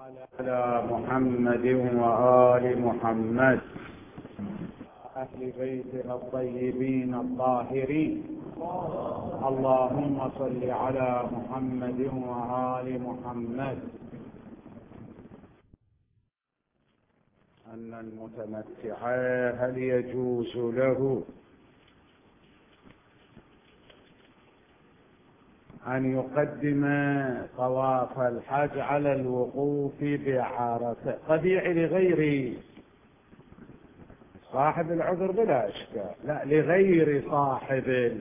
على محمد وآل محمد أهل بيته الطيبين الطاهرين. اللهم صل على محمد وآل محمد. أن المتمتع هل يجوز له أن يقدم طواف الحج على الوقوف بعرفة؟ قد يعي لغير صاحب العذر بلا إشكال، لا لغير صاحب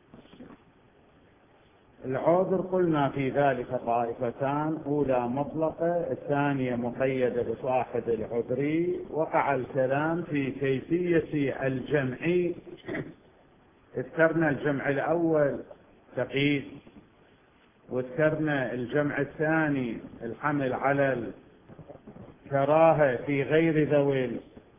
العذر قلنا في ذلك طائفتان: أولى مطلقة، الثانية مقيدة بصاحب العذر. وقع الكلام في كيفية الجمع. ذكرنا الجمع الأول تقييد، وذكرنا الجمع الثاني الحمل على الكراهة في غير ذوي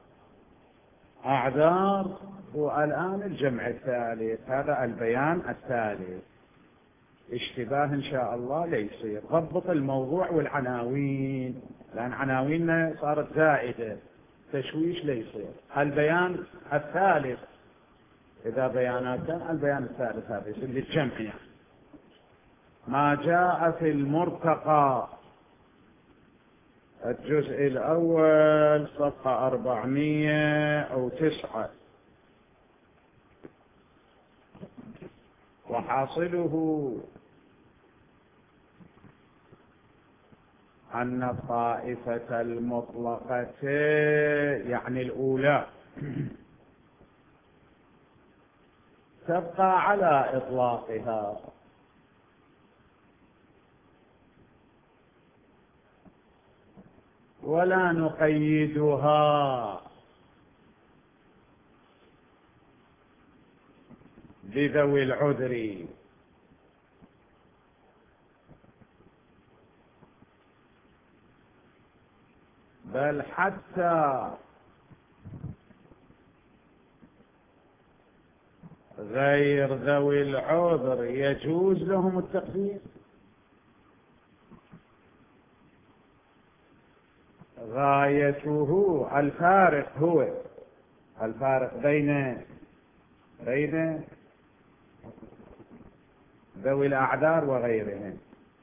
الأعذار، والآن الجمع الثالث، هذا البيان الثالث. اشتباه إن شاء الله لا يصير. ضبط الموضوع والعناوين، لأن عناويننا صارت زائدة، تشويش لا يصير. البيان الثالث، إذا بيانات البيان الثالث هذا يصير للجمع، يعني ما جاء في المرتقى الجزء الأول صفحة 409. وحاصله أن الطائفة المطلقة يعني الأولى تبقى على إطلاقها، ولا نقيدها بذوي العذر، بل حتى غير ذوي العذر يجوز لهم التقديم. غايته الفارق، هو الفارق بين ذوي الأعذار وغيرهم،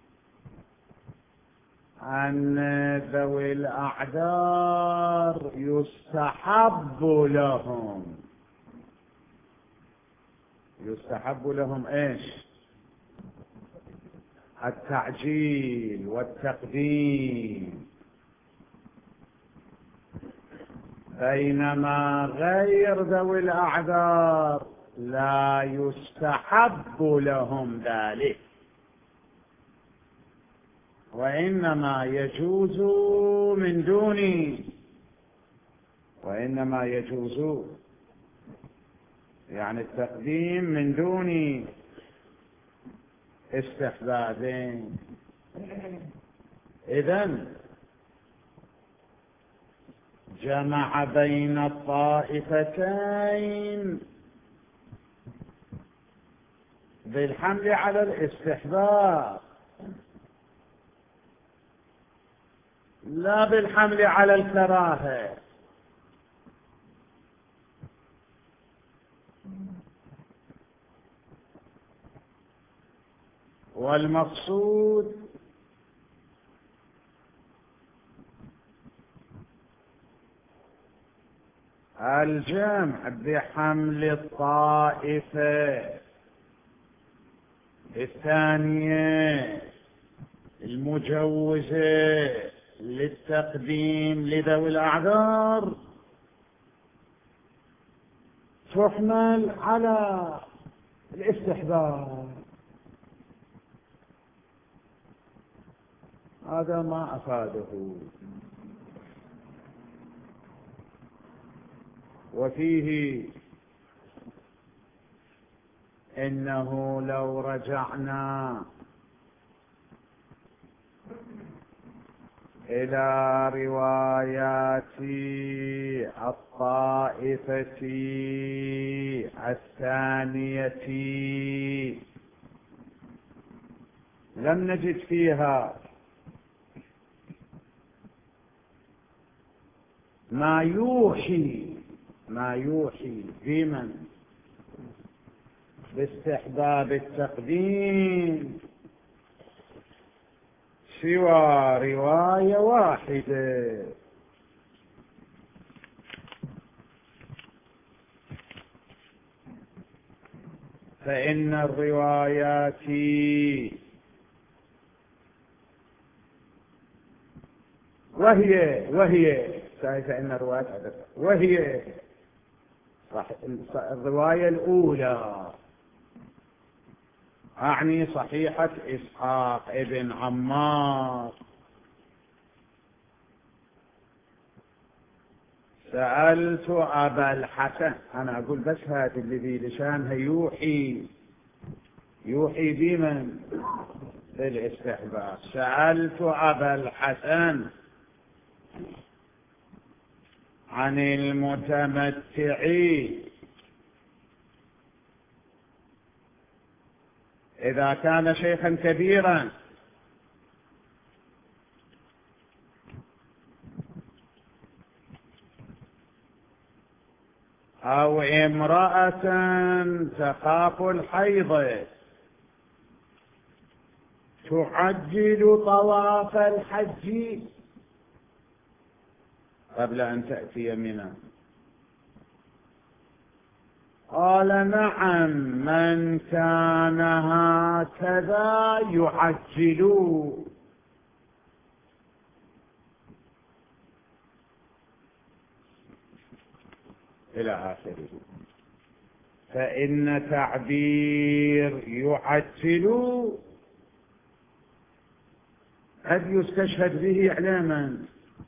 أن ذوي الأعذار يستحب لهم إيش؟ التعجيل والتقديم، بينما غير ذوي الأعذار لا يستحب لهم ذلك، وإنما يجوز من دون، وإنما يجوز يعني التقديم من دون استحباب. إذن جمع بين الطائفتين بالحمل على الاستحباب، لا بالحمل على الكراهة. والمقصود الجمع بحمل الطائفة الثانية المجوزة للتقديم لذوي الأعذار تحمل على الاستحباب. هذا ما أفاده. وفيه إنه لو رجعنا إلى روايات الطائفة الثانية لم نجد فيها ما يوحي بمن باستحباب التقديم سوى رواية واحدة، فإن الروايات وهي الرواية الأولى، أعني صحيحة إسحاق ابن عمار. سألت أبا الحسن، أنا أقول بس هذه الذي لشانها يوحي بمن بالاستحباب. سألت أبا الحسن عن المتمتعين إذا كان شيخا كبيرا أو امرأة تخاف الحيض تعجل طواف الحج قبل أن تأتي منى. قال نعم، من كان هكذا يعجل. إلى آخره. فإن تعبير يعجل قد يستشهد به إعلاما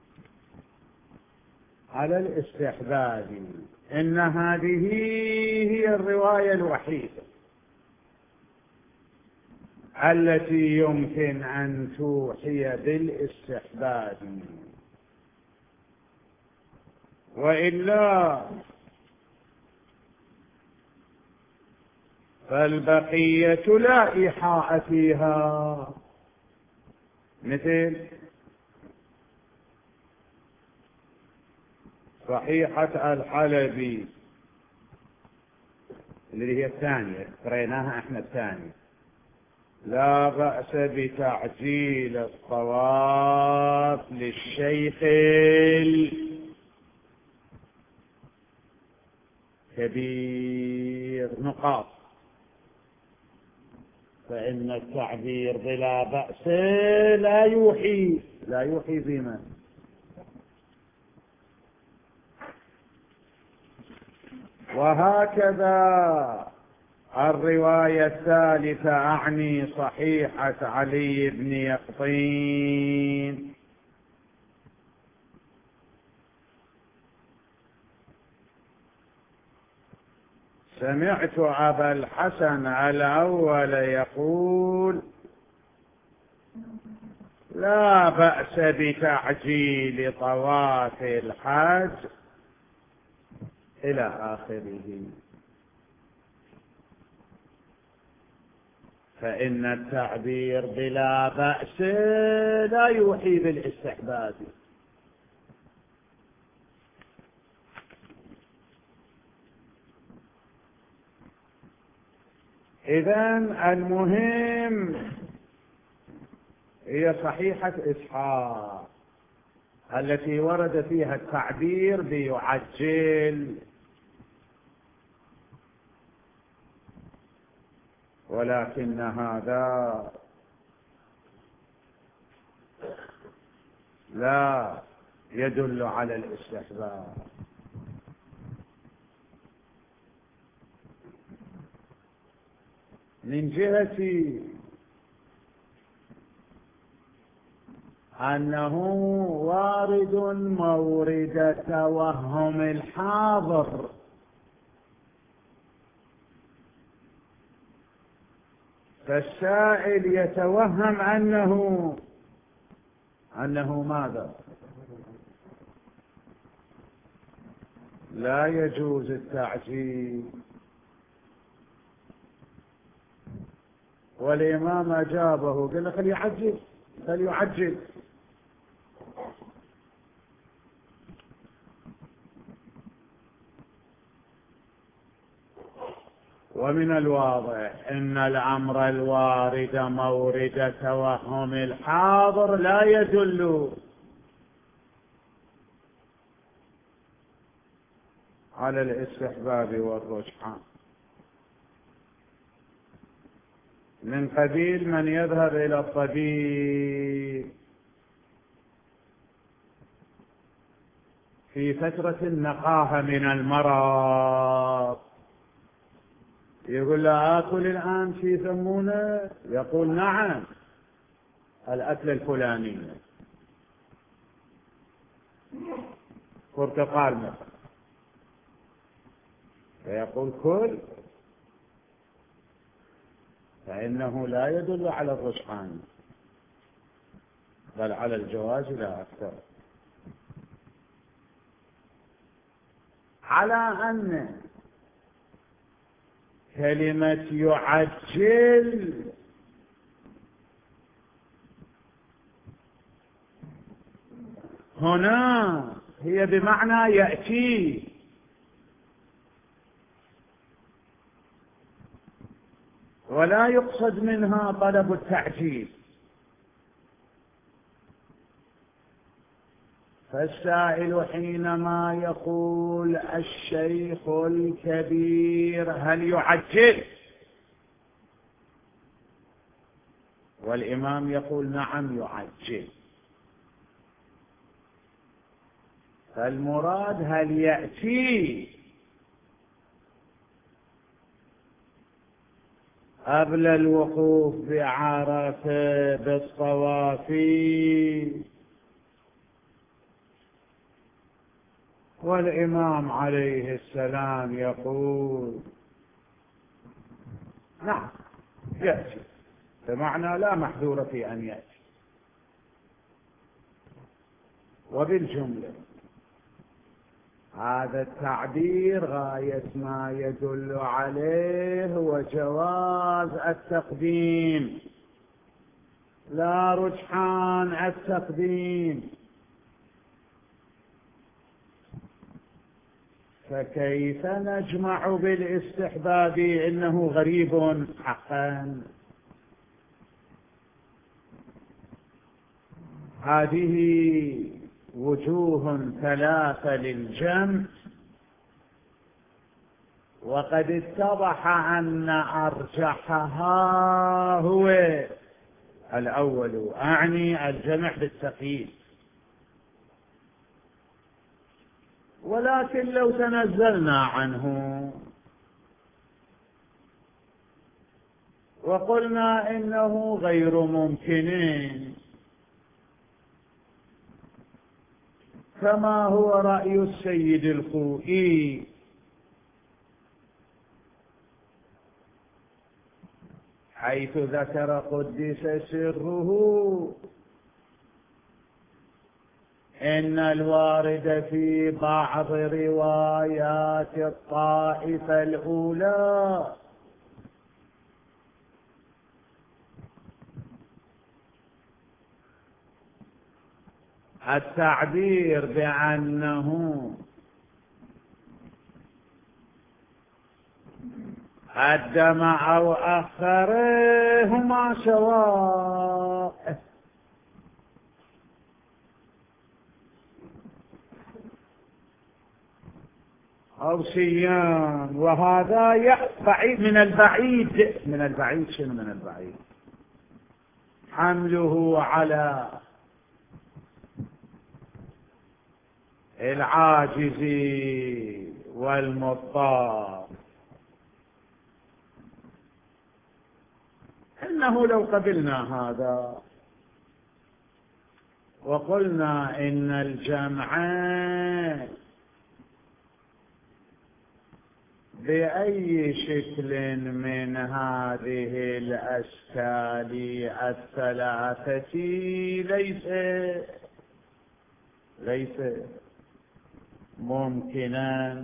على الاستحباب. إن هذه هي الرواية الوحيدة التي يمكن أن توحي بالاستحباب، وإلا فالبقية لا إيحاء فيها، مثل صحيحة الحلبي اللي هي الثانية قريناها احنا الثانية: لا بأس بتعجيل الطواف للشيخ الكبير نقاط. فإن التعبير بلا بأس لا يوحي بما. وهكذا الرواية الثالثة، أعني صحيحة علي بن يقطين: سمعت أبا الحسن الأول يقول لا بأس بتعجيل طواف الحج إلى آخره. فإن التعبير بلا بأس لا يوحي بالاستحباب. إذن المهم هي صحيحة إسحاق التي ورد فيها التعبير بيعجل، ولكن هذا لا يدل على الاستحباب. من جهة أنه وارد مورد توهم الحاضر، فالسائل يتوهم أنه ماذا؟ لا يجوز التعجيل. والإمام أجابه قال له فليعجل. ومن الواضح أن الأمر الوارد مورد توهم الحاضر لا يدل على الاستحباب والرجحان، من قبيل من يذهب إلى الطبيب في فترة النقاهة من المرض يقول له آكل الآن في ثمونة، يقول نعم، الأكل الفلاني برتقال مثلا، فيقول كل، فإنه لا يدل على الرجحان بل على الجواز لا أكثر. على أن كلمة يعجل هنا هي بمعنى يأتي، ولا يقصد منها طلب التعجيل. فالسائل حينما يقول الشيخ الكبير هل يعجل، والإمام يقول نعم يعجل، فالمراد هل يأتي قبل الوقوف بعرفة بالطواف، والإمام عليه السلام يقول نعم يأتي، بمعنى لا محذور في أن يأتي. وبالجملة هذا التعبير غاية ما يدل عليه هو جواز التقديم لا رجحان التقديم. فكيف نجمع بالاستحباب؟ إنه غريب حقا. هذه وجوه ثلاثة للجمع، وقد اتضح أن أرجحها هو الأول، أعني الجمع بالتقييد. ولكن لو تنزلنا عنه وقلنا إنه غير ممكن كما هو رأي السيد الخوئي، حيث ذكر قدس سره إن الوارد في بعض روايات الطائفة الأولى التعبير بأنه قدم أو أخرهما سواء، أو سيان، وهذا بعيد من البعيد. من البعيد شنو من البعيد؟ حمله على العاجز والمضطر. إنه لو قبلنا هذا وقلنا إن الجمع بأي شكل من هذه الأشكال الثلاثة ليس ممكنا،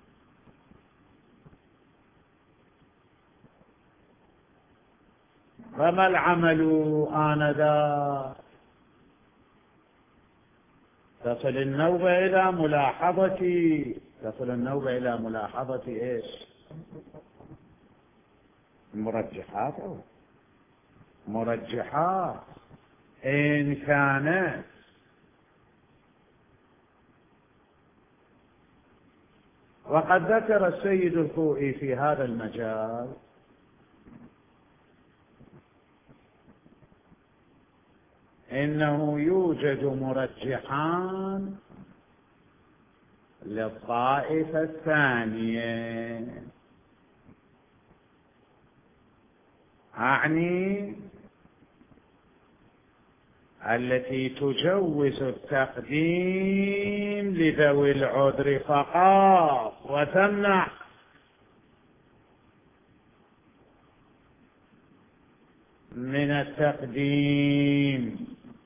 فما العمل آنذاك؟ تصل النوبة إلى ملاحظة إيش؟ المرجحات أو مرجحات إن كانت وقد ذكر السيد الخوئي في هذا المجال إنه يوجد مرجحان للطائفة الثانية، أعني التي تجوز التقديم لذوي العذر فقط وتمنع من التقديم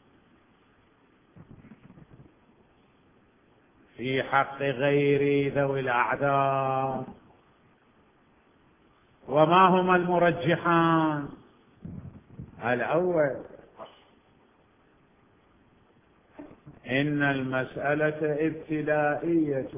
في حق غير ذوي الأعذار. وما هما المرجحان؟ الأول إن المسألة ابتلائية،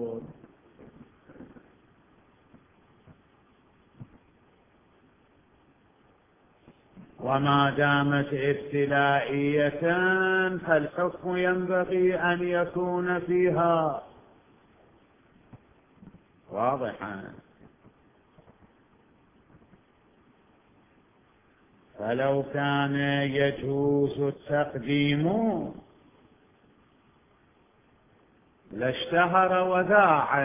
وما دامت ابتلائية فالحكم ينبغي أن يكون فيها واضحا. فلو كان يجوز التقديم لاشتهر وذاع،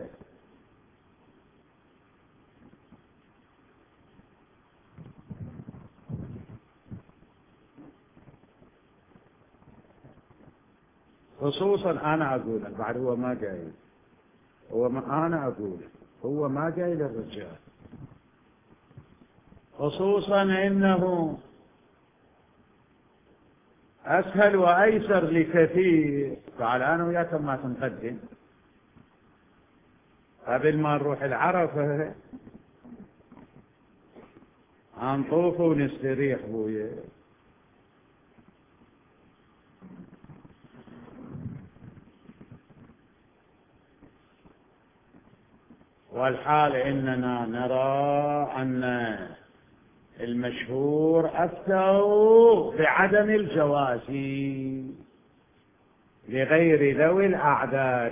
خصوصا أنا أقول بعد هو ما جاي، أنا أقول هو ما جاي للرجال، خصوصا إنه أسهل وأيسر لكثير. قال أنا وياكم ما تنقدم قبل ما نروح العرفة نطوف ونستريح بويا. والحال إننا نرى أن المشهور أفتوا بعدم الجواز لغير ذوي الأعذار،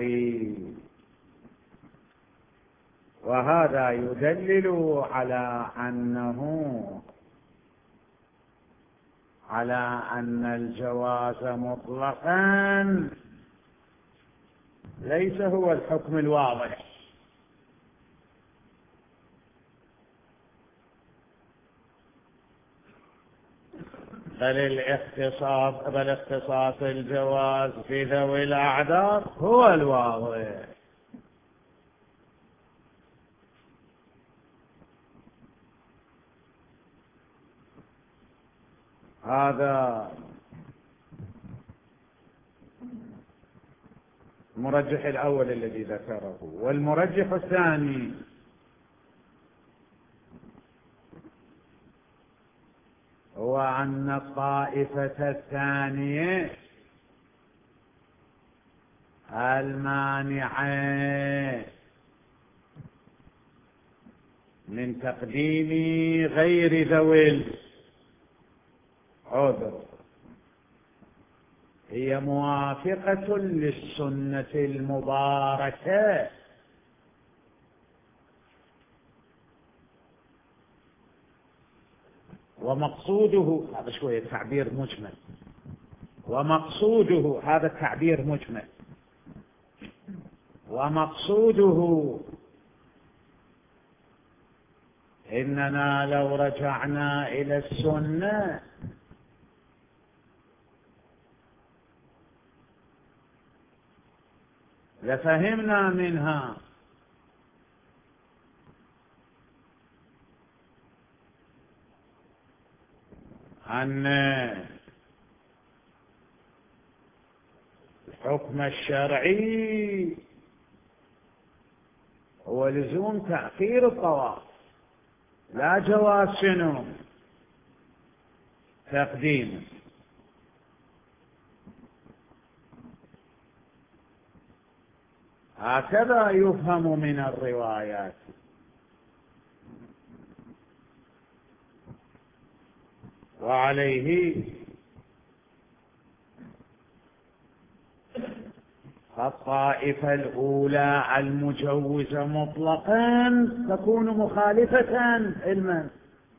وهذا يدلل على أن الجواز مطلقا ليس هو الحكم الواضح، بل اختصاص الجواز في ذوي الأعذار هو الواضح. هذا المرجح الأول الذي ذكره. والمرجح الثاني هو أن الطائفة الثانية المانعة من تقديم غير ذوي العذر هي موافقة للسنة المباركة، ومقصوده هذا شوية تعبير مجمل، ومقصوده هذا التعبير مجمل، ومقصوده إننا لو رجعنا إلى السنة لفهمنا منها أن الحكم الشرعي هو لزوم تأخير الطواف، لا جواز شنو تقديم. هكذا يفهم من الروايات. وعليه الطائفة الأولى المجوزة مطلقا تكون مخالفة علما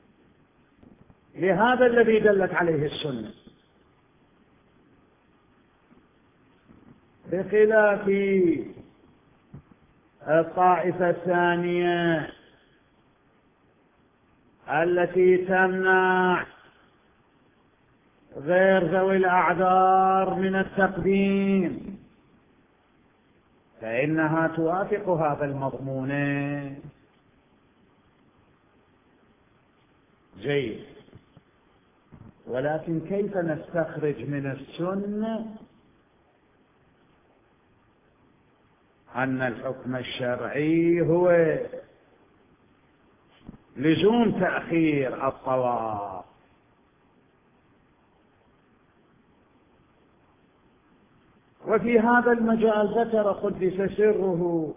لهذا الذي دلت عليه السنة، بخلاف الطائفة الثانية التي تمنع غير ذوي الأعذار من التقديم، فإنها توافق هذا المضمون. جيد، ولكن كيف نستخرج من السنة أن الحكم الشرعي هو لزوم تأخير الطواف؟ وفي هذا المجال ذكر قدس سره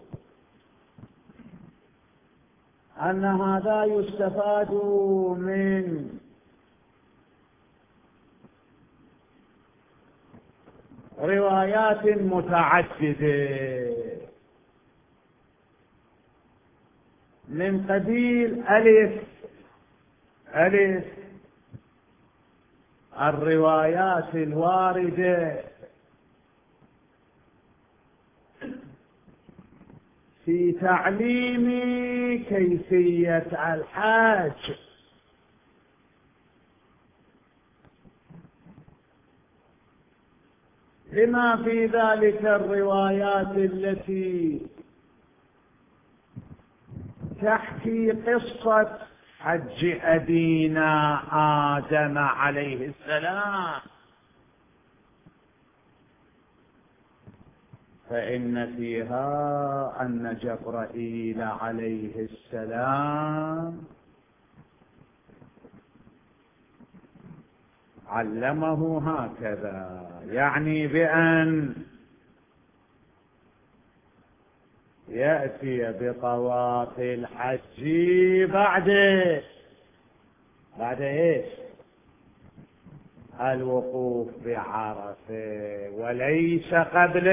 أن هذا يستفاد من روايات متعددة من قبيل ألف الروايات الواردة في تعليم كيفية الحج، لما في ذلك الروايات التي تحكي قصة حج أبينا آدم عليه السلام، فإن فيها أن جبرائيل عليه السلام علمه هكذا، يعني بأن يأتي بطواف الحج بعد إيش؟ الوقوف بعرفة، وليس قبل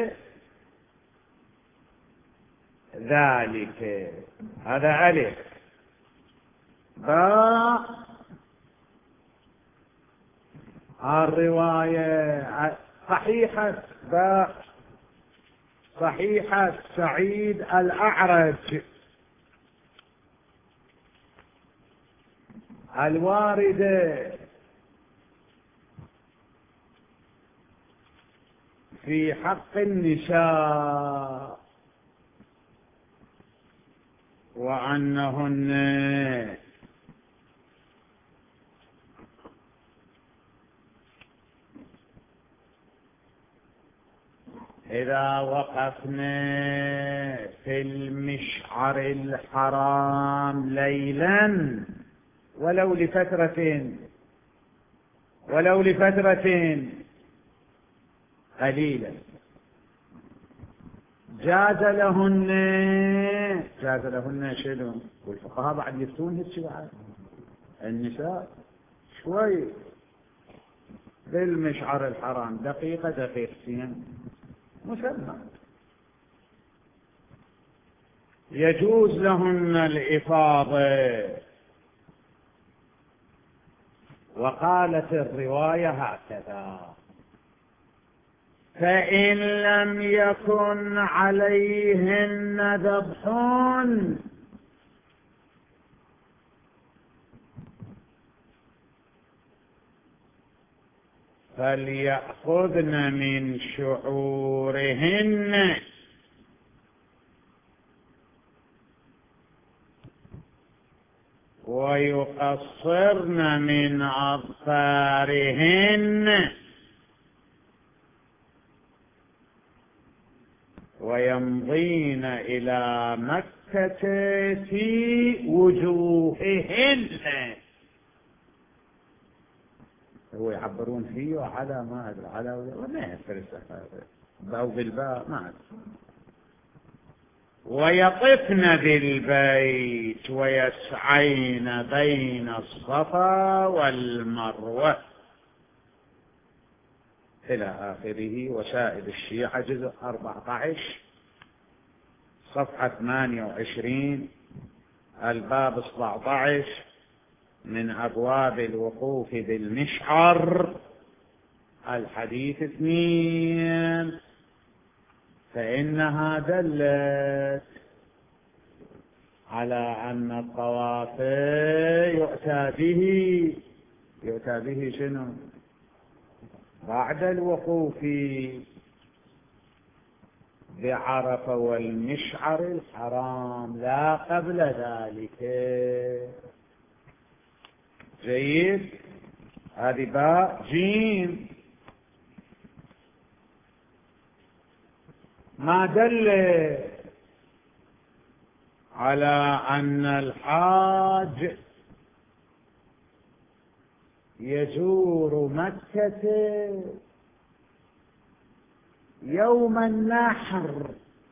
ذلك. هذا ألف. باء الرواية صحيحة سعيد الأعرج الواردة في حق النساء وأنهن إذا وقفنا في المشعر الحرام ليلا ولو لفترة قليلة جاز لهن شنو؟ والفقهاء بعد يفتون هيك بعد النساء شوي بالمشعر الحرام دقيقتين مسمى يجوز لهن الإفاضة. وقالت الرواية هكذا: فإن لم يكن عليهن ذبح فليأخذن من شعورهن ويقصرن من أظفارهن ويمضين إلى مكة في وجوههن. هو يعبرون فيه على ما أدري على وما يفرس أو بالباء ما أدري. ويطفن بالبيت ويسعين بين الصفا والمروة إلى آخره. وسائل الشيعة جزء 14 صفحة 28 الباب 17 من أبواب الوقوف بالمشعر الحديث 2. فإنها دلت على أن الطواف يؤتى به شنو؟ بعد الوقوف بعرفة والمشعر الحرام، لا قبل ذلك. جيد. هذه باء. جيم. ما دل على أن الحاج يزور مكة يوم النحر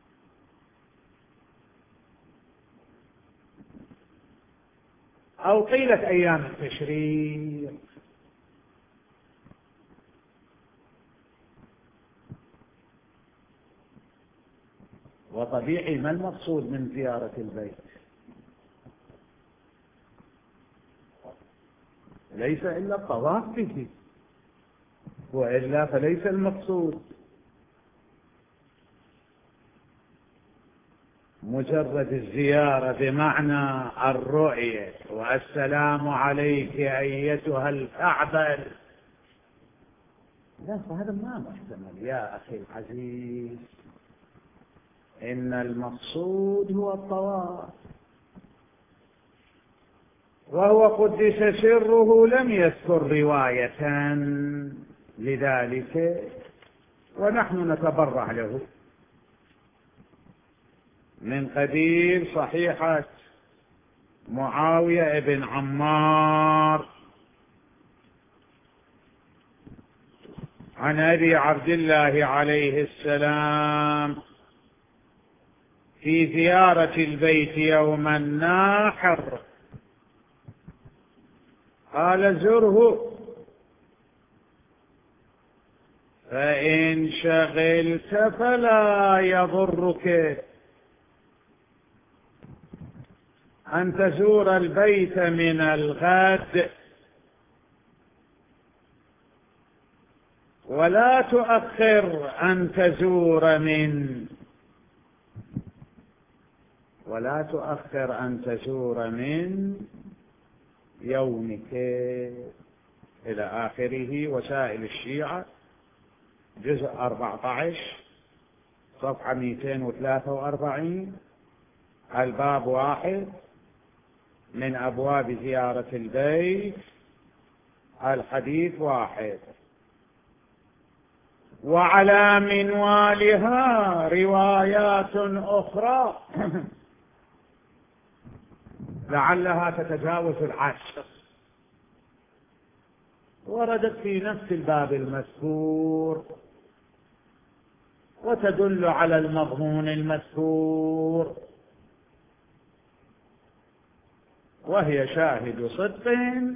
أو طيلة أيام التشريق. وطبيعي ما المقصود من زيارة البيت؟ ليس إلا الطواف به، وإلا فليس المقصود مجرد الزيارة بمعنى الرؤية والسلام عليك أيتها الكعبة. لا، فهذا ما محتمل يا أخي العزيز. إن المقصود هو الطواف، وهو قدس سره لم يذكر رواية لذلك، ونحن نتبرع له من قبيل صحيحة معاوية بن عمار عن أبي عبد الله عليه السلام في زيارة البيت يوم النحر قال: زره فإن شغلت فلا يضرك أن تزور البيت من الغد، ولا تؤخر أن تزور من يومك إلى آخره. وسائل الشيعة جزء 14 صفحة 243 الباب 1 من أبواب زيارة البيت الحديث 1. وعلى منوالها روايات أخرى لعلها تتجاوز 10 وردت في نفس الباب المذكور وتدل على المضمون المذكور، وهي شاهد صدق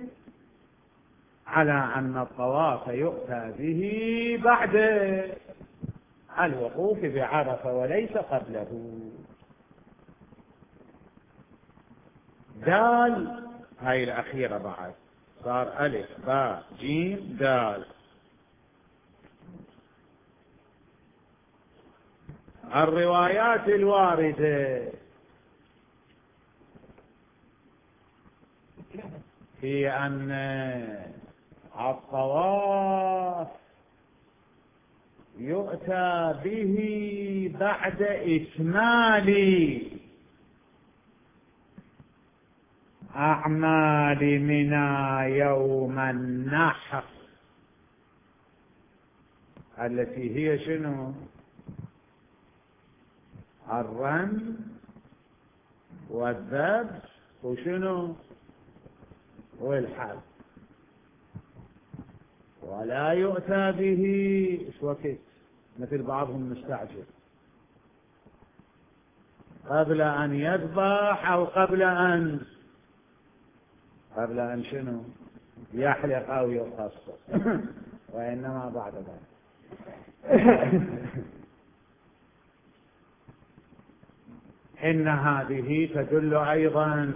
على أن الطواف يؤتى به بعد الوقوف بعرفة وليس قبله. دال، هاي الأخيرة بعد صار ألف باء جيم دال. الروايات الواردة في أن الطواف يؤتى به بعد إكمال أعمال منى يوم النحر التي هي شنو؟ الرمي والذبح وشنو؟ والحلق. ولا يؤتى به ايش وقت مثل بعضهم مستعجل، قبل أن يذبح أو قبل أن شنو يحلق أو يقصر وإنما بعد ذلك. إن هذه تدل أيضا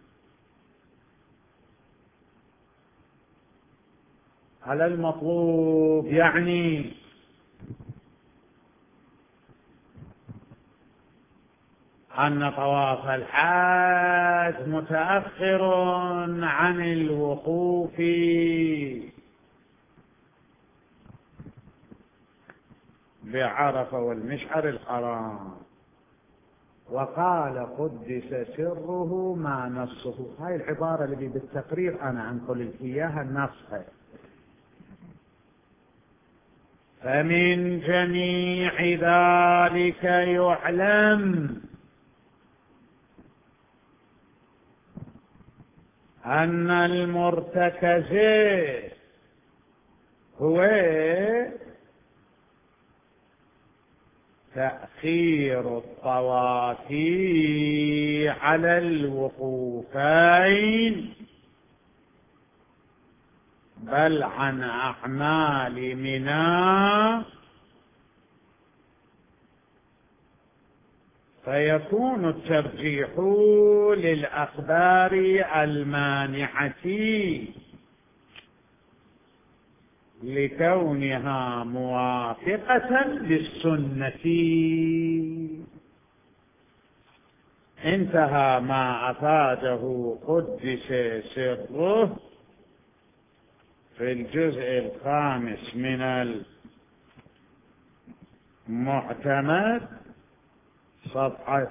على المطلوب، يعني أن طواف الحاج متأخر عن الوقوف بعرفة والمشعر الحرام. وقال قدس سره ما نصه، هاي العبارة اللي بالتقرير أنا أنقل إياها النص. فمن جميع ذلك يعلم أن المرتكز هو تأخير الطواف على الوقوفين، بل عن أعمال منى، فيكون الترجيح للأخبار المانعة لكونها موافقة للسنة. انتهى ما أفاده قدس سره في الجزء 5 من المعتمد صفحة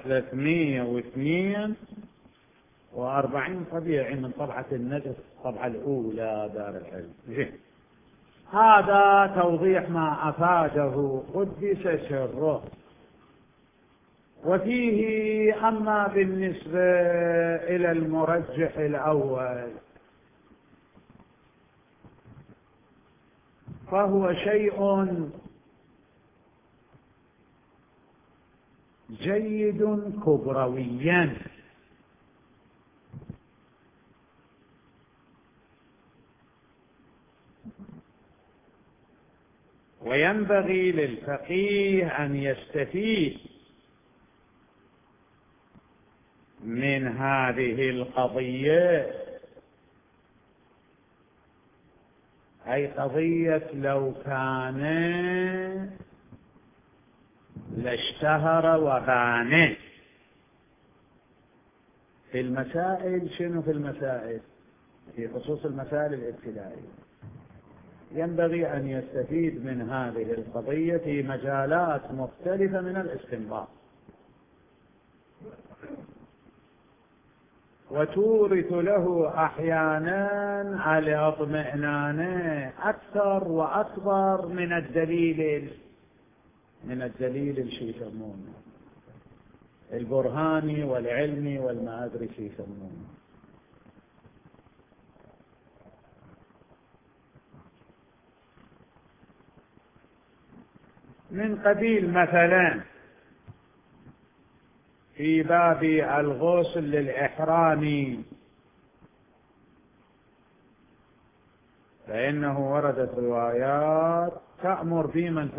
342 طبيعي من طبعة النجف الطبعة الأولى دار العلم. هذا توضيح ما أفاده قدس سره. وفيه أما بالنسبة إلى المرجح الأول فهو شيء جيد كبرويا، وينبغي للفقيه أن يستفيد من هذه القضية، أي قضية لو كان لاشتهر وبان. في المسائل شنو؟ في المسائل في خصوص المسائل الابتدائية ينبغي أن يستفيد من هذه القضية في مجالات مختلفة من الاستنباط، وتورث له أحيانا الاطمئنان أكثر وأكبر من الدليل شو يسمونه البرهاني والعلمي والما أدري شو يسمونه. من قبيل مثلا في باب الغسل للإحرام فإنه وردت روايات تأمر بمن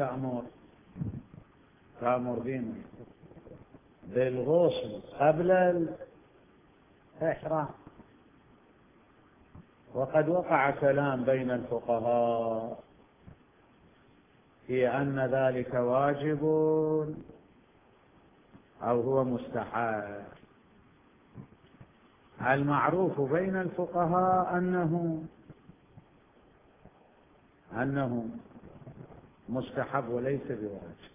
تأمر بمن بالغسل قبل الإحرام. وقد وقع كلام بين الفقهاء في أن ذلك واجب أو هو مستحب. المعروف بين الفقهاء أنه مستحب وليس بواجب،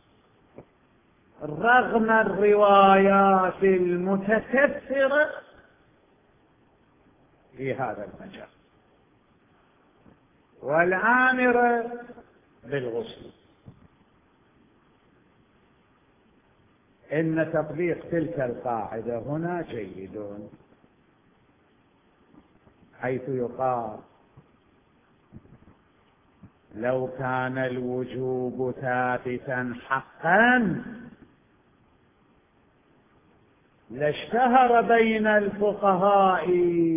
رغم الروايات المتكثرة في هذا المجال والآمرة بالغسل. إن تطبيق تلك القاعدة هنا جيد، حيث يقال لو كان الوجوب ثابتا حقا لاشتهر بين الفقهاء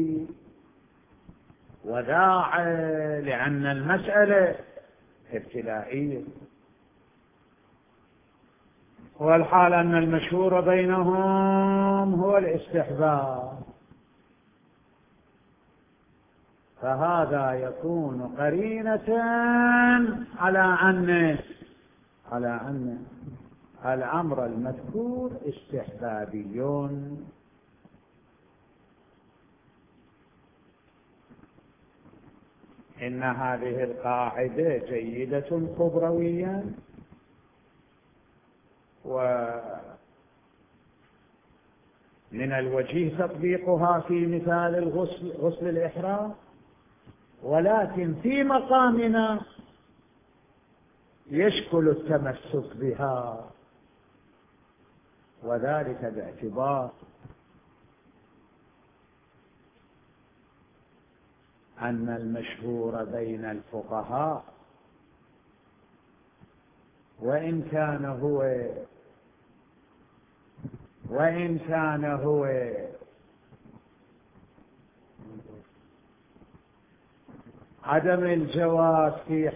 وذاع، لأن المسألة ابتدائية، والحال أن المشهور بينهم هو الاستحباب، فهذا يكون قرينة على أن الأمر المذكور استحبابي. إن هذه القاعدة جيدة خبرويا، ومن الوجيه تطبيقها في مثال غسل الإحرام، ولكن في مقامنا يشكل التمسك بها، وذلك باعتبار أن المشهور بين الفقهاء وإن كان هو عدم الجواز في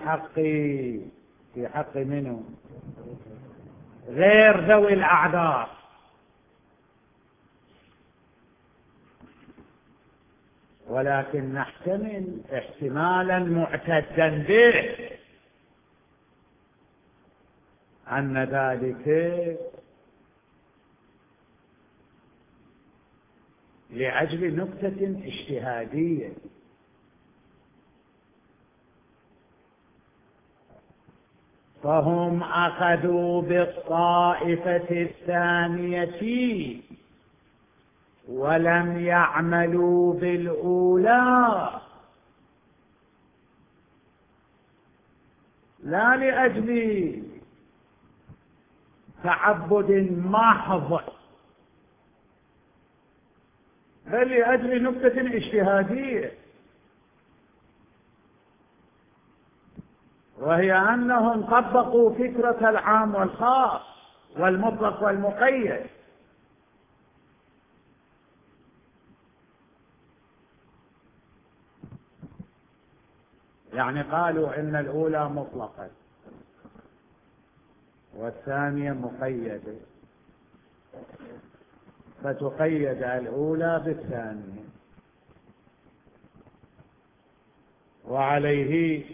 حق منه غير ذوي الأعذار، ولكن نحتمل احتمالا معتدا به أن ذلك لأجل نكتة اجتهادية، فهم أخذوا بالطائفة الثانية ولم يعملوا بالأولى، لا لأجل تعبد محض، بل لأجل نكتة اجتهادية، وهي أنهم طبقوا فكرة العام والخاص والمطلق والمقيد، يعني قالوا إن الأولى مطلقة والثانية مقيدة، فتقيد الأولى بالثانية، وعليه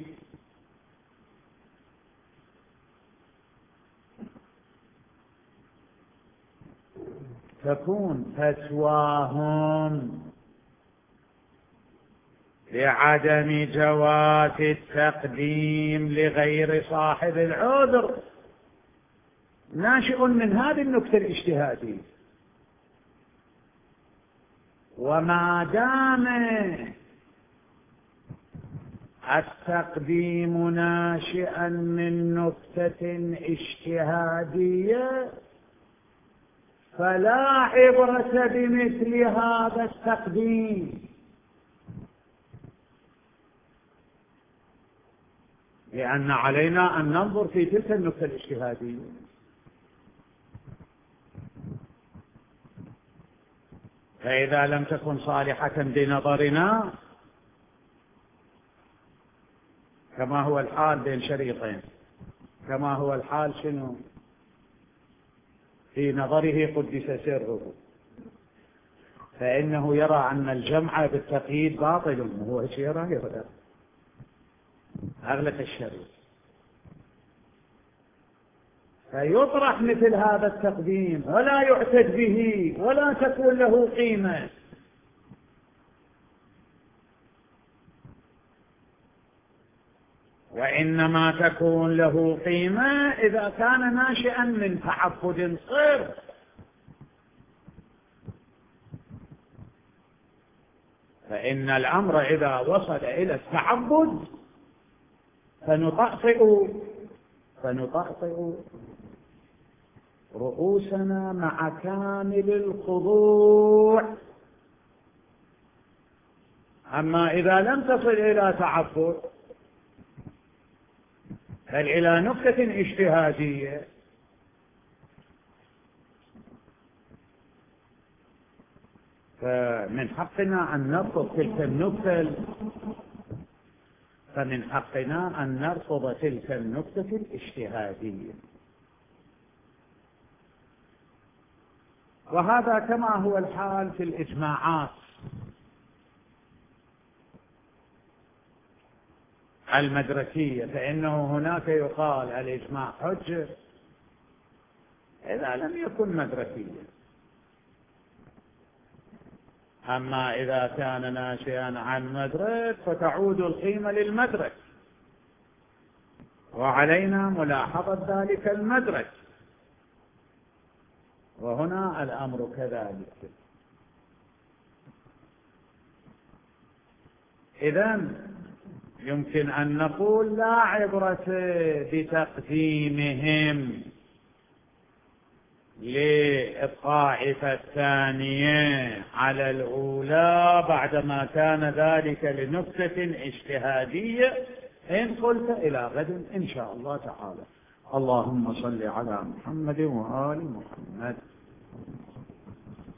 تكون فتواهم لعدم جواز التقديم لغير صاحب العذر ناشئ من هذه النكتة الاجتهادية، وما دام التقديم ناشئا من نكتة اجتهادية فلا عبرة بمثل هذا التقديم، لأن علينا أن ننظر في تلك النكتة الاجتهادية. فإذا لم تكن صالحة بنظرنا، كما هو الحال بين شريطين، كما هو الحال شنو في نظره قدس سره، فإنه يرى أن الجمع بالتقييد باطل، وهو ايش يرى أغلق الشريط، فيطرح مثل هذا التقديم ولا يعتد به ولا تكون له قيمة، وإنما تكون له قيمة إذا كان ناشئا من تعبد صرف، فإن الأمر إذا وصل إلى التعبد فنطأطئ رؤوسنا مع كامل الخضوع. أما إذا لم تصل إلى تعبد بل إلى نكتة اجتهادية، فمن حقنا أن نرفض تلك النكتة، الاجتهادية. وهذا كما هو الحال في الإجماعات المدرسية، فإنه هناك يقال الإجماع حجة إذا لم يكن مدرسيا، أما إذا كان ناشئا عن مدرك فتعود القيمة للمدرك، وعلينا ملاحظة ذلك المدرك. وهنا الأمر كذلك. إذن يمكن أن نقول لا عبرة بتقديمهم للطائفة الثانية على الأولى بعدما كان ذلك لنكتة اجتهادية، إن قلت إلى غد إن شاء الله تعالى. اللهم صل على محمد وآل محمد.